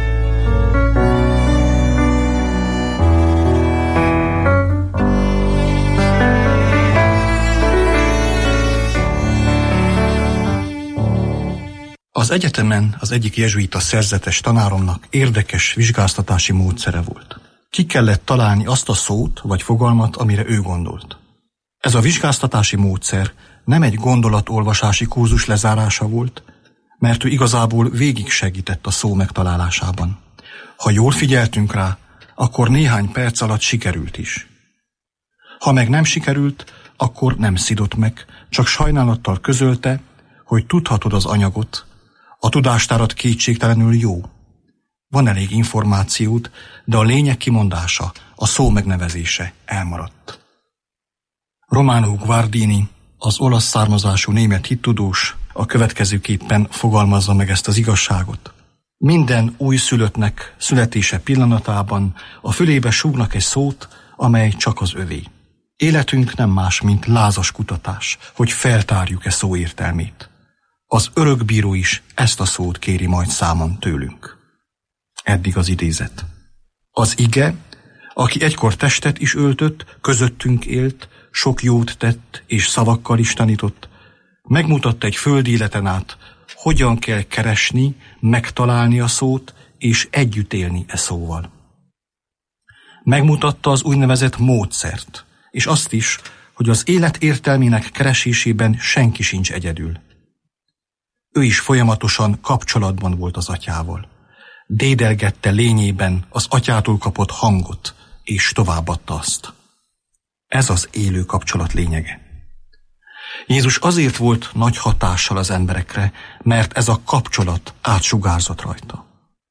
P: Az egyetemen az egyik jezsuita szerzetes tanáromnak érdekes vizsgáztatási módszere volt. Ki kellett találni azt a szót vagy fogalmat, amire ő gondolt. Ez a vizsgáztatási módszer nem egy gondolatolvasási kurzus lezárása volt, mert ő igazából végig segített a szó megtalálásában. Ha jól figyeltünk rá, akkor néhány perc alatt sikerült is. Ha meg nem sikerült, akkor nem szidott meg, csak sajnálattal közölte, hogy tudhatod az anyagot, a tudástárat kétségtelenül jó. Van elég információt, de a lényeg kimondása, a szó megnevezése elmaradt. Romano Guardini, az olasz származású német hittudós, a következőképpen fogalmazza meg ezt az igazságot. Minden újszülöttnek születése pillanatában a fülébe súgnak egy szót, amely csak az övé. Életünk nem más, mint lázas kutatás, hogy feltárjuk-e szó értelmét. Az örökbíró is ezt a szót kéri majd számon tőlünk. Eddig az idézet. Az ige, aki egykor testet is öltött, közöttünk élt, sok jót tett és szavakkal is tanított, megmutatta egy földi életen át, hogyan kell keresni, megtalálni a szót és együtt élni e szóval. Megmutatta az úgynevezett módszert, és azt is, hogy az élet értelmének keresésében senki sincs egyedül. Ő is folyamatosan kapcsolatban volt az atyával. Dédelgette lényében az atyától kapott hangot, és továbbadta azt. Ez az élő kapcsolat lényege. Jézus azért volt nagy hatással az emberekre, mert ez a kapcsolat átsugárzott rajta.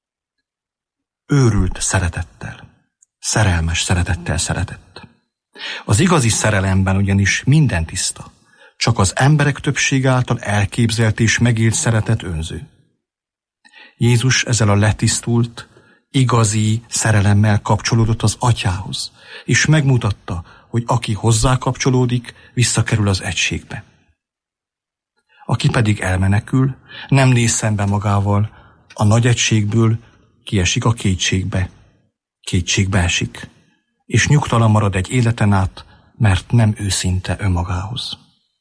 P: Őrült szeretettel, szerelmes szeretettel szeretett. Az igazi szerelemben ugyanis minden tiszta, csak az emberek többség által elképzelt és megélt szeretet önző. Jézus ezzel a letisztult, igazi szerelemmel kapcsolódott az atyához, és megmutatta, hogy aki hozzá kapcsolódik, visszakerül az egységbe. Aki pedig elmenekül, nem néz szembe magával, a nagy egységből kiesik a kétségbe esik, és nyugtalan marad egy életen át, mert nem őszinte önmagához.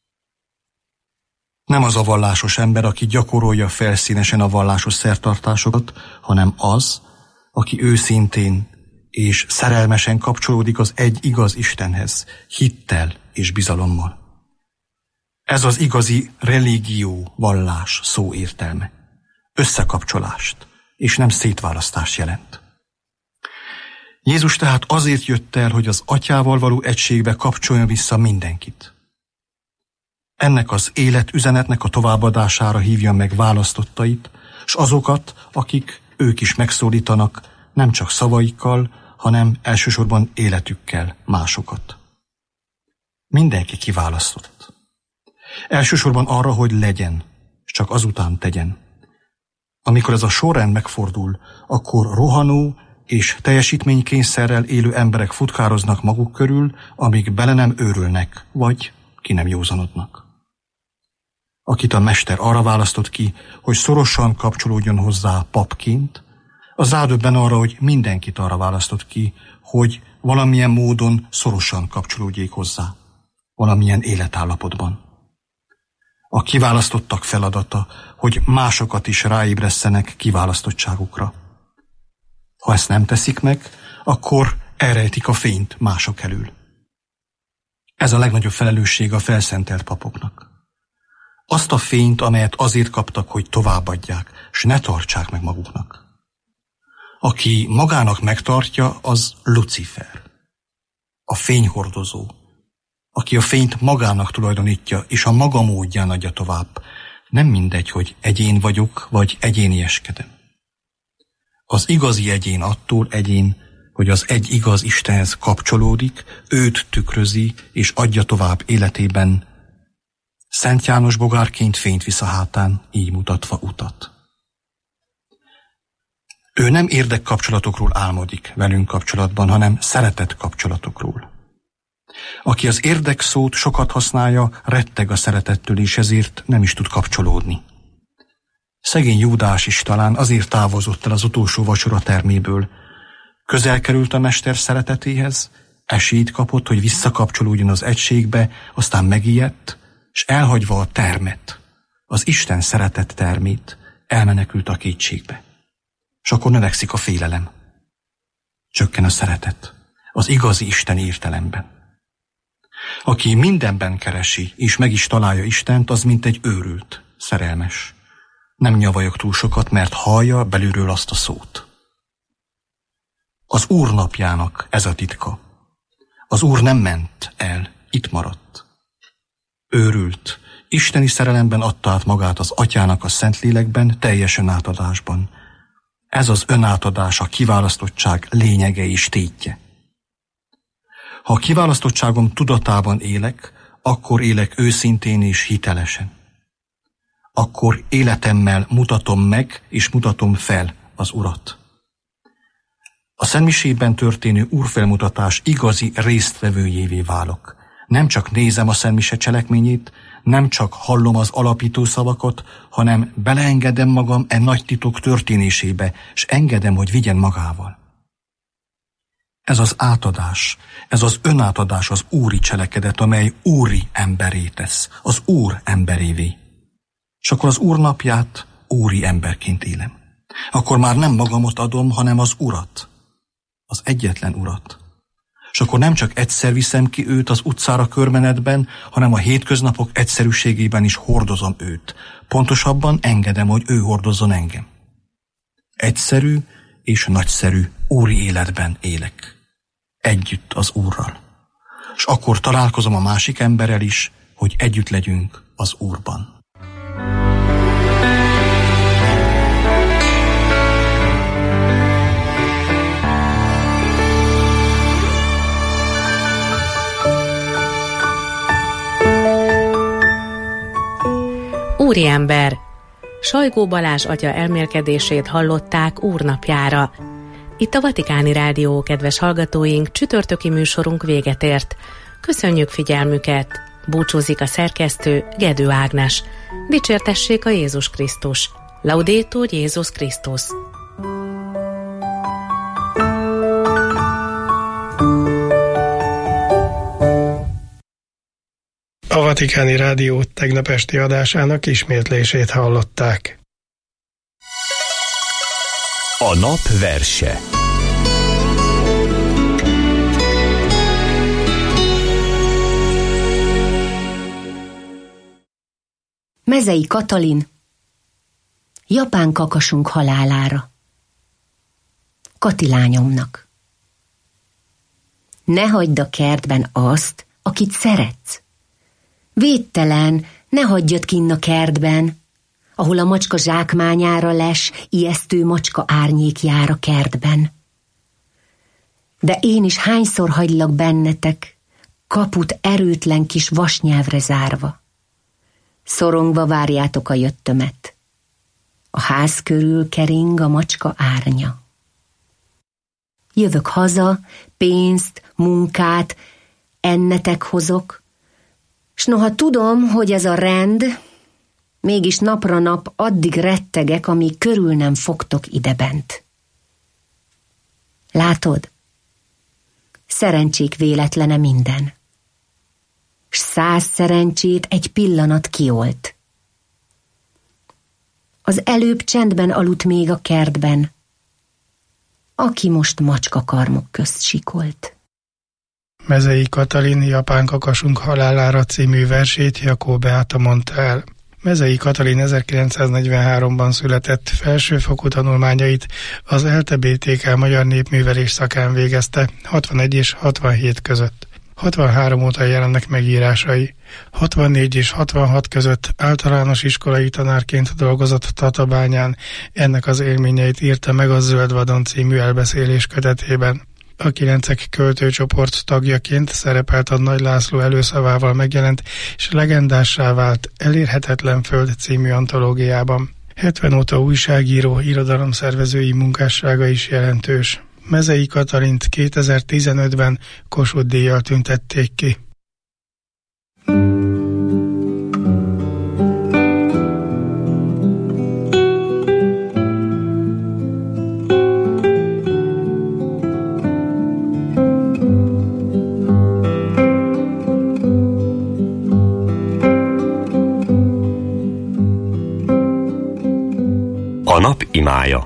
P: Nem az a vallásos ember, aki gyakorolja felszínesen a vallásos szertartásokat, hanem az, aki őszintén és szerelmesen kapcsolódik az egy igaz Istenhez, hittel és bizalommal. Ez az igazi religió, vallás szó értelme. Összekapcsolást, és nem szétválasztást jelent. Jézus tehát azért jött el, hogy az atyával való egységbe kapcsoljon vissza mindenkit. Ennek az életüzenetnek a továbbadására hívja meg választottait, s azokat, akik ők is megszólítanak, nem csak szavaikkal, hanem elsősorban életükkel másokat. Mindenki kiválasztott. Elsősorban arra, hogy legyen, és csak azután tegyen. Amikor ez a sorrend megfordul, akkor rohanó és teljesítménykényszerrel élő emberek futkároznak maguk körül, amíg bele nem őrülnek, vagy ki nem józanodnak. akit a mester arra választott ki, hogy szorosan kapcsolódjon hozzá papként, az rádöbben arra, hogy mindenkit arra választott ki, hogy valamilyen módon szorosan kapcsolódjék hozzá, valamilyen életállapotban. A kiválasztottak feladata, hogy másokat is ráébresszenek kiválasztottságukra. Ha ezt nem teszik meg, akkor elrejtik a fényt mások elől. Ez a legnagyobb felelősség a felszentelt papoknak. Azt a fényt, amelyet azért kaptak, hogy továbbadják, s ne tartsák meg maguknak. Aki magának megtartja, az Lucifer, a fényhordozó, aki a fényt magának tulajdonítja, és a maga módján adja tovább. Nem mindegy, hogy egyén vagyok, vagy egyénieskedem. Az igazi egyén attól egyén, hogy az egy igaz Istenhez kapcsolódik, őt tükrözi, és adja tovább életében. Szent János bogárként fényt visz a hátán, így mutatva utat. Ő nem érdekkapcsolatokról álmodik velünk kapcsolatban, hanem szeretett kapcsolatokról. Aki az érdek szót sokat használja, retteg a szeretettől, és ezért nem is tud kapcsolódni. Szegény Júdás is talán azért távozott el az utolsó vacsora terméből. Közel került a mester szeretetéhez, esélyt kapott, hogy visszakapcsolódjon az egységbe, aztán megijedt, és elhagyva a termet, az Isten szeretett termét, elmenekült a kétségbe. És akkor növekszik a félelem. Csökken a szeretet, az igazi isteni értelemben. Aki mindenben keresi, és meg is találja Istent, az mint egy őrült, szerelmes. Nem nyavajog túl sokat, mert hallja belülről azt a szót. Az Úr napjának ez a titka. Az Úr nem ment el, itt maradt. Őrült, isteni szerelemben adta át magát az Atyának a Szentlélekben, teljes önátadásban. Ez az önátadás, a kiválasztottság lényege és tétje. Ha a kiválasztottságom tudatában élek, akkor élek őszintén és hitelesen. Akkor életemmel mutatom meg és mutatom fel az Urat. A szentmisében történő úrfelmutatás igazi résztvevőjévé válok. Nem csak nézem a szentmise cselekményét, nem csak hallom az alapító szavakat, hanem beleengedem magam e nagy titok történésébe, és engedem, hogy vigyen magával. Ez az átadás, ez az önátadás az úri cselekedet, amely úri emberé tesz, az Úr emberévé. És akkor az Úr napját úri emberként élem. Akkor már nem magamat adom, hanem az Urat, az egyetlen Urat. És akkor nem csak egyszer viszem ki őt az utcára körmenetben, hanem a hétköznapok egyszerűségében is hordozom őt. Pontosabban engedem, hogy ő hordozzon engem. Egyszerű és nagyszerű úri életben élek. Együtt az Úrral. És akkor találkozom a másik emberrel is, hogy együtt legyünk az Úrban.
L: Úriember! Sajgó Balázs atya elmélkedését hallották úrnapjára. Itt a Vatikáni Rádió, kedves hallgatóink, csütörtöki műsorunk véget ért. Köszönjük figyelmüket! Búcsúzik a szerkesztő, Gedő Ágnes. Dicsértessék a Jézus Krisztus! Laudétur Jézus Krisztus!
K: A Vatikáni Rádió tegnap esti adásának ismétlését hallották.
D: A nap verse.
Q: Mezei Katalin, japán kakasunk halálára. Kati lányomnak. Ne hagyd a kertben azt, akit szeretsz. Védtelen, ne hagyjad kinn a kertben, ahol a macska zsákmányára les, ijesztő macska árnyék jár a kertben. De én is hányszor hagylak bennetek, kaput erőtlen kis vasnyelvre zárva. Szorongva várjátok a jöttömet. A ház körül kering a macska árnya. Jövök haza, pénzt, munkát, ennetek hozok, s noha tudom, hogy ez a rend, Mégis napra nap addig rettegek, amíg körül nem fogtok idebent. Látod? Szerencsék véletlene minden. S 100 szerencsét egy pillanat kiolt. Az előbb csendben aludt még a kertben, aki most macskakarmok közt sikolt.
K: Mezei Katalin Japán kakasunk halálára című versét Jakó Beáta mondta el. Mezei Katalin 1943-ban született, felsőfokú tanulmányait az LTBTK Magyar Népművelés szakán végezte 61 és 67 között. 63 óta jelennek megírásai. 64 és 66 között általános iskolai tanárként dolgozott Tatabányán, ennek az élményeit írta meg a Zöld vadon című elbeszélés kötetében. A 9 költőcsoport tagjaként szerepelt a Nagy László előszavával megjelent és legendássá vált Elérhetetlen föld című antológiában. 70 óta újságíró, irodalomszervezői munkássága is jelentős. Mezei Katalint 2015-ben Kossuth-díjjal tüntették ki.
D: A nap imája.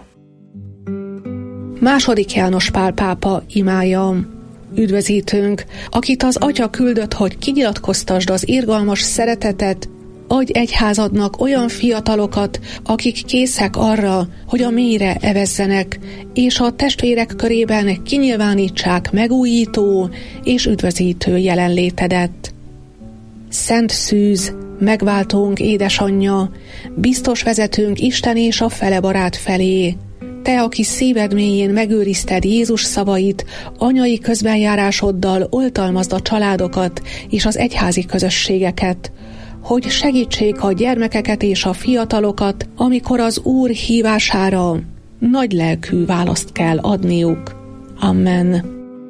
R: II. János Pál pápa imája. Üdvözítőnk, akit az Atya küldött, hogy kinyilatkoztasd az irgalmas szeretetet, adj egyházadnak olyan fiatalokat, akik készek arra, hogy a mélyre evezzenek, és a testvérek körében kinyilvánítsák megújító és üdvözítő jelenlétedet. Szent Szűz, megváltónk édesanyja, biztos vezetőnk Isten és a fele barát felé. Te, aki szíved mélyén megőrizted Jézus szavait, anyai közbenjárásoddal oltalmazd a családokat és az egyházi közösségeket, hogy segítsék a gyermekeket és a fiatalokat, amikor az Úr hívására nagy lelkű választ kell adniuk. Amen.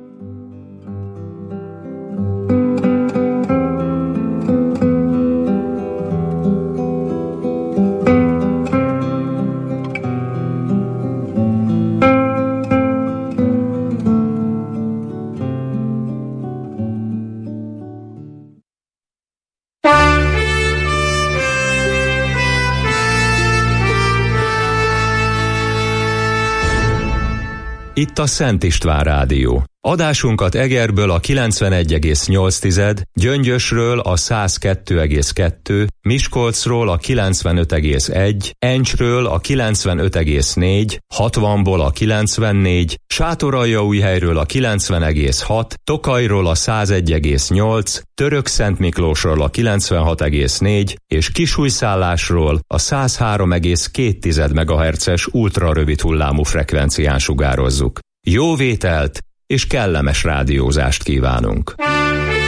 A: Itt a Szent István Rádió. Adásunkat Egerből a 91,8, Gyöngyösről a 102,2, Miskolcról a 95,1, Encsről a 95,4, 60-ból a 94, Sátoraljaújhelyről a 90,6, Tokajról a 101,8, Törökszentmiklósról a 96,4 és Kisújszállásról a 103,2 MHz-es ultrarövid hullámú frekvencián sugározzuk. Jó vételt és kellemes rádiózást kívánunk!